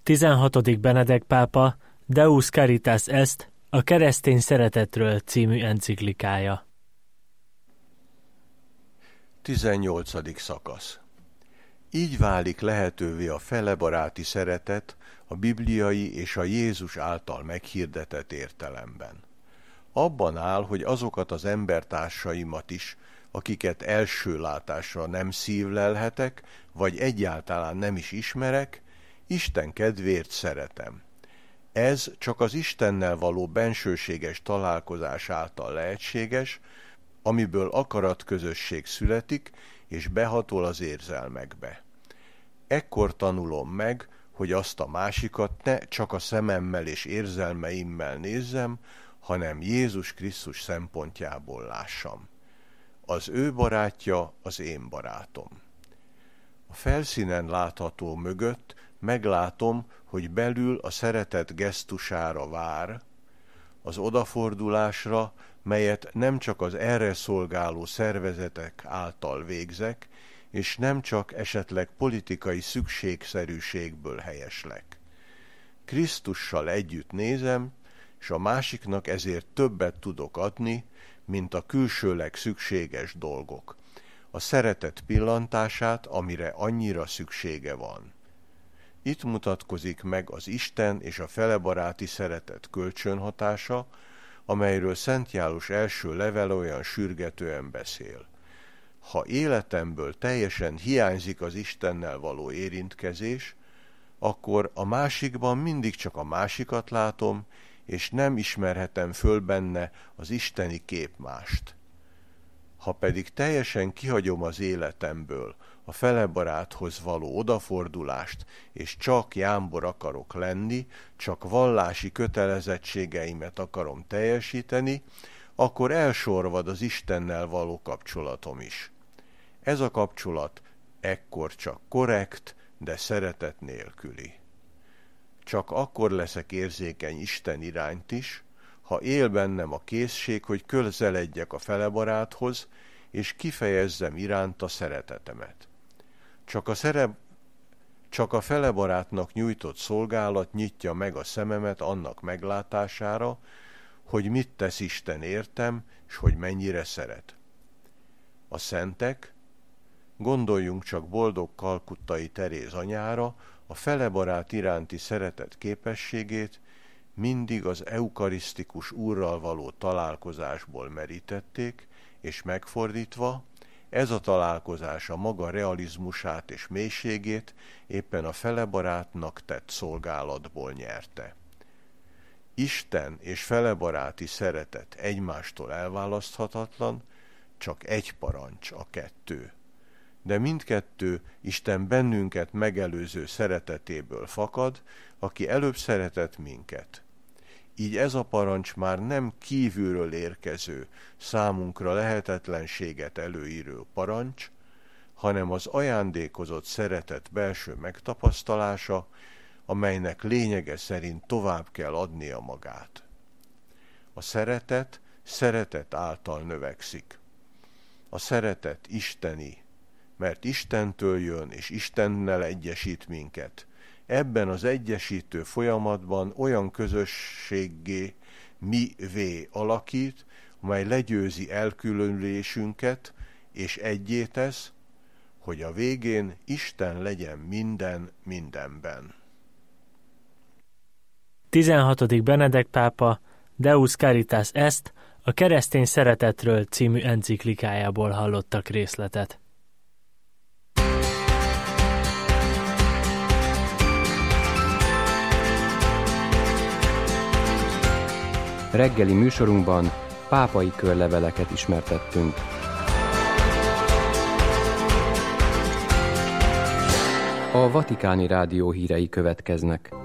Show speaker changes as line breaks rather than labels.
16. Benedek pápa Deus Caritas Est, a keresztény szeretetről című enciklikája.
18. szakasz. Így válik lehetővé a felebaráti szeretet a bibliai és a Jézus által meghirdetett értelemben. Abban áll, hogy azokat az embertársaimat is, akiket első látásra nem szívlelhetek, vagy egyáltalán nem is ismerek, Isten kedvéért szeretem. Ez csak az Istennel való bensőséges találkozás által lehetséges, amiből akaratközösség születik, és behatol az érzelmekbe. Ekkor tanulom meg, hogy azt a másikat ne csak a szememmel és érzelmeimmel nézzem, hanem Jézus Krisztus szempontjából lássam. Az ő barátja az én barátom. A felszínen látható mögött meglátom, hogy belül a szeretet gesztusára vár, az odafordulásra, melyet nem csak az erre szolgáló szervezetek által végzek, és nem csak esetleg politikai szükségszerűségből helyeslek. Krisztussal együtt nézem, és a másiknak ezért többet tudok adni, mint a külsőleg szükséges dolgok, a szeretet pillantását, amire annyira szüksége van. Itt mutatkozik meg az Isten és a felebaráti szeretet kölcsönhatása, amelyről Szent János első levele olyan sürgetően beszél. Ha életemből teljesen hiányzik az Istennel való érintkezés, akkor a másikban mindig csak a másikat látom, és nem ismerhetem föl benne az isteni képmást. Ha pedig teljesen kihagyom az életemből a felebaráthoz való odafordulást, és csak jámbor akarok lenni, csak vallási kötelezettségeimet akarom teljesíteni, akkor elsorvad az Istennel való kapcsolatom is. Ez a kapcsolat ekkor csak korrekt, de szeretet nélküli. Csak akkor leszek érzékeny Isten irányt is, ha él bennem a készség, hogy közeledjek a felebaráthoz, és kifejezzem iránta szeretetemet. Csak a felebarátnak nyújtott szolgálat nyitja meg a szememet annak meglátására, hogy mit tesz Isten értem, és hogy mennyire szeret. A szentek, gondoljunk csak boldog kalkuttai Teréz anyára, a felebarát iránti szeretet képességét mindig az eukarisztikus Úrral való találkozásból merítették, és megfordítva, ez a találkozás a maga realizmusát és mélységét éppen a felebarátnak tett szolgálatból nyerte. Isten és felebaráti szeretet egymástól elválaszthatatlan, csak egy parancs a kettő. De mindkettő Isten bennünket megelőző szeretetéből fakad, aki előbb szeretett minket. Így ez a parancs már nem kívülről érkező, számunkra lehetetlenséget előíró parancs, hanem az ajándékozott szeretet belső megtapasztalása, amelynek lényege szerint tovább kell adnia magát. A szeretet által növekszik. A szeretet isteni, mert Istentől jön és Istennel egyesít minket. Ebben az egyesítő folyamatban olyan közösséggé mivé alakít, amely legyőzi elkülönülésünket, és egyé tesz, hogy a végén Isten legyen minden mindenben.
16. Benedek pápa Deus Caritas Est, a keresztény szeretetről című enciklikájából hallottak részletet.
Reggeli műsorunkban pápai körleveleket ismertettünk. A Vatikáni Rádió hírei következnek.